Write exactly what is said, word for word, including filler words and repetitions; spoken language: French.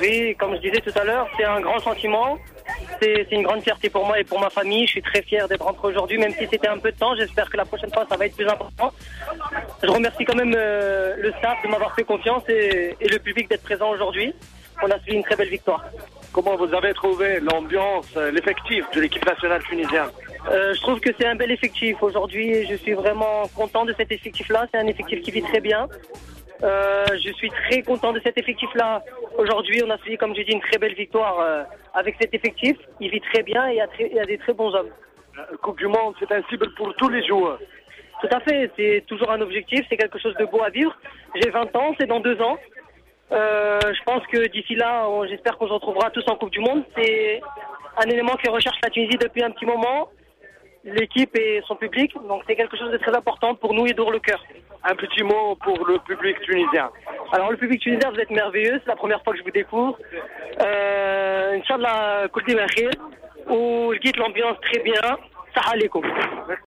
Oui, comme je disais tout à l'heure, c'est un grand sentiment. C'est une grande fierté pour moi et pour ma famille. Je suis très fier d'être rentré aujourd'hui, même si c'était un peu de temps. J'espère que la prochaine fois, ça va être plus important. Je remercie quand même euh, le staff de m'avoir fait confiance et, et le public d'être présent aujourd'hui. On a suivi une très belle victoire. Comment vous avez trouvé l'ambiance, l'effectif de l'équipe nationale tunisienne? euh, Je trouve que c'est un bel effectif aujourd'hui. Je suis vraiment content de cet effectif-là. C'est un effectif qui vit très bien. Euh, je suis très content de cet effectif-là. Aujourd'hui, on a suivi, comme j'ai dit, une très belle victoire euh, avec cet effectif. Il vit très bien et il y a, très, il y a des très bons hommes. La Coupe du Monde, c'est un cible pour tous les joueurs. Tout à fait, c'est toujours un objectif, c'est quelque chose de beau à vivre. J'ai vingt ans, c'est dans deux ans. Euh, je pense que d'ici là, on, j'espère qu'on se retrouvera tous en Coupe du Monde. C'est un élément que recherche la Tunisie depuis un petit moment, l'équipe et son public. Donc c'est quelque chose de très important pour nous et d'ouvrir le cœur. Un petit mot pour le public tunisien. Alors le public tunisien, vous êtes merveilleux, c'est la première fois que je vous découvre. Euh, Inch'Allah, kulti ma khir. Ou je quitte l'ambiance très bien. Saha alaikum.